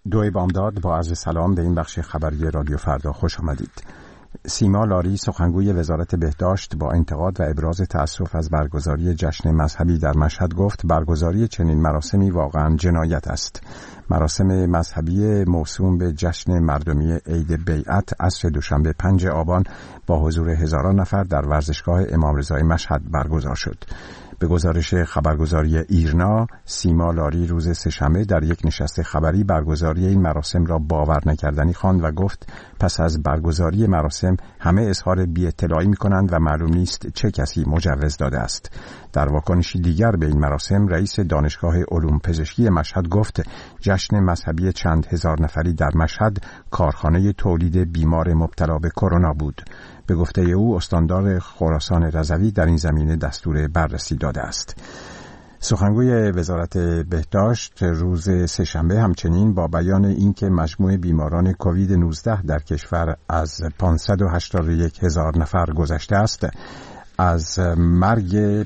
دوی بامداد با عرض سلام به این بخش خبری رادیو فردا خوش آمدید. سیما لاری سخنگوی وزارت بهداشت با انتقاد و ابراز تأسف از برگزاری جشن مذهبی در مشهد گفت برگزاری چنین مراسمی واقعا جنایت است. مراسم مذهبی موسوم به جشن مردمی عید بیعت عصر دوشنبه 5 آبان با حضور هزاران نفر در ورزشگاه امام رضای مشهد برگزار شد. به گزارش خبرگزاری ایرنا، سیما لاری روز سه‌شنبه در یک نشست خبری برگزاری این مراسم را باور نکردنی خواند و گفت پس از برگزاری مراسم همه اظهار بی‌اطلاعی می‌کنند و معلوم نیست چه کسی مجوز داده است. در واکنشی دیگر به این مراسم، رئیس دانشگاه علوم پزشکی مشهد گفت جشن مذهبی چند هزار نفری در مشهد کارخانه تولید بیمار مبتلا به کرونا بود. به گفته او استاندار خراسان رضوی در این زمینه دستور بررسی داده است. سخنگوی وزارت بهداشت روز سه‌شنبه همچنین با بیان اینکه مجموع بیماران کووید 19 در کشور از 581,000 نفر گذشته است، از مرگ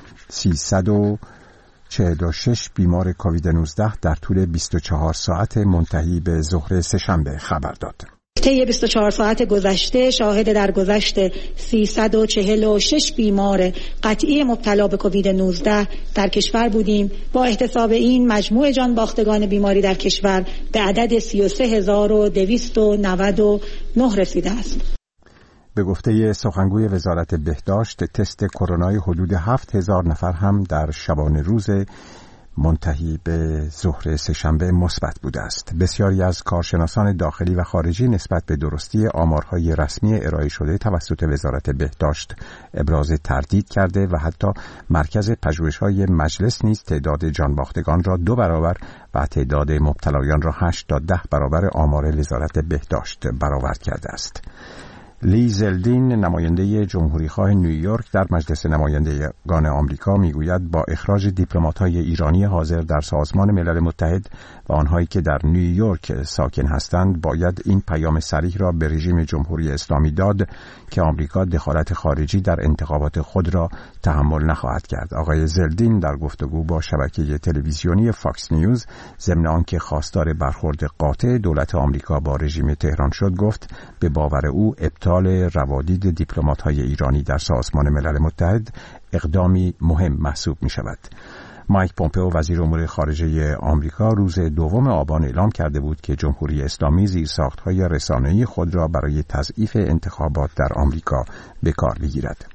346 بیمار کووید 19 در طول 24 ساعت منتهی به ظهر سه‌شنبه خبر داد. طی 24 ساعت گذشته شاهد درگذشت 346 بیمار قطعی مبتلا به کووید 19 در کشور بودیم. با احتساب این مجموع جان باختگان بیماری در کشور به عدد 33299 رسیده است. به گفته سخنگوی وزارت بهداشت، تست کرونای حدود 7,000 نفر هم در شبانه روز منتهی به ظهر سه‌شنبه مثبت بوده است. بسیاری از کارشناسان داخلی و خارجی نسبت به درستی آمارهای رسمی ارائه شده توسط وزارت بهداشت ابراز تردید کرده و حتی مرکز پژوهش‌های مجلس نیز تعداد جانباختگان را 2 برابر و تعداد مبتلایان را 8 تا 10 برابر آمار وزارت بهداشت برآورد کرده است. لی زلدین، نماینده جمهوریخواه نیویورک در مجلس نمایندگان آمریکا، میگوید با اخراج دیپلمات‌های ایرانی حاضر در سازمان ملل متحد و آنهایی که در نیویورک ساکن هستند باید این پیام صریح را به رژیم جمهوری اسلامی داد که آمریکا دخالت خارجی در انتخابات خود را تحمل نخواهد کرد. آقای زلدین در گفتگو با شبکه تلویزیونی فاکس نیوز ضمن آنکه خواستار برخورد قاطع دولت آمریکا با رژیم تهران شد گفت به باور او ابطال روادید دیپلمات‌های ایرانی در سازمان ملل متحد اقدامی مهم محسوب می شود. مایک پومپئو وزیر امور خارجه آمریکا روز 2 آبان اعلام کرده بود که جمهوری اسلامی زیرساخت‌های رسانه‌ای خود را برای تضعیف انتخابات در آمریکا به کار بگیرد.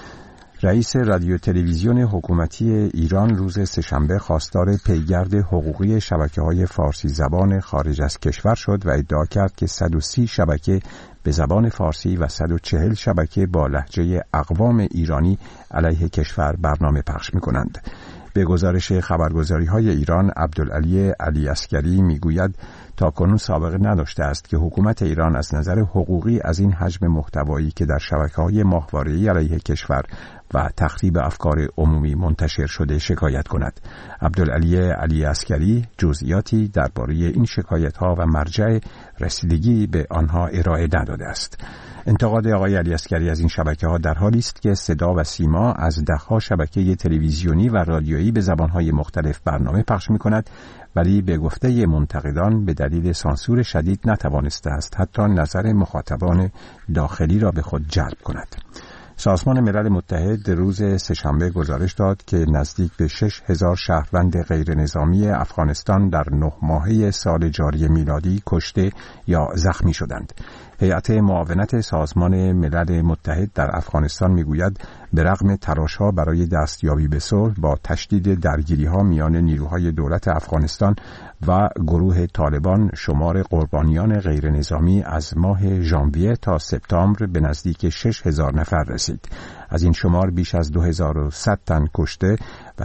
رئیس رادیو تلویزیون حکومتی ایران روز سه‌شنبه خواستار پیگرد حقوقی شبکه‌های فارسی زبان خارج از کشور شد و ادعا کرد که 130 شبکه به زبان فارسی و 140 شبکه با لهجه اقوام ایرانی علیه کشور برنامه پخش می‌کنند. به گزارش خبرگزاری‌های ایران، عبدالعلی علی عسکری میگوید تاکنون سابقه نداشته است که حکومت ایران از نظر حقوقی از این حجم محتوایی که در شبکه‌های ماهواره‌ای علیه کشور و تخریب افکار عمومی منتشر شده شکایت کند. عبدالعلی علی عسکری جزئیاتی درباره این شکایت‌ها و مرجع رسیدگی به آنها ارائه نداده است. انتقاد آقای علی عسکری از این شبکه‌ها در حالی است که صدا و سیما از ده‌ها شبکه تلویزیونی و رادیویی به زبان‌های مختلف برنامه پخش می‌کند، ولی به گفته منتقدان به دلیل سانسور شدید نتوانسته است حتی نظر مخاطبان داخلی را به خود جلب کند. سازمان ملل متحد روز سه‌شنبه گزارش داد که نزدیک به 6,000 شهروند غیر نظامی افغانستان در 9 ماهه سال جاری میلادی کشته یا زخمی شدند. هیئت معاونت سازمان ملل متحد در افغانستان میگوید به رغم تلاش‌ها برای دستیابی به صلح با تشدید درگیری‌ها میان نیروهای دولت افغانستان و گروه طالبان، شمار قربانیان غیر نظامی از ماه ژانویه تا سپتامبر به نزدیک 6,000 نفر رسید. از این شمار بیش از 2100 تن کشته و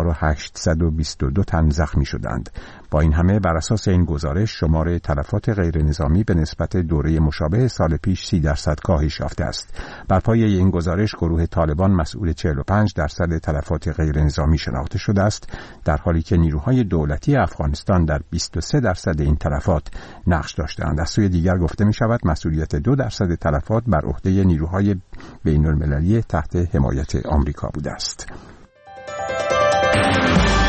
3822 تن زخمی شدند. با این همه بر اساس این گزارش شمار تلفات غیر نظامی به نسبت دوره مشابه سال پیش 30% کاهش یافته است. بر پایه این گزارش گروه طالبان مسئول 45% تلفات غیر نظامی شناخته شده است، در حالی که نیروهای دولتی افغانستان در 23% این تلفات نقش داشتند. از سوی دیگر گفته می شود مسئولیت 2% تلفات بر عهده نیروهای بین المللی تحت حمایت آمریکا بوده است.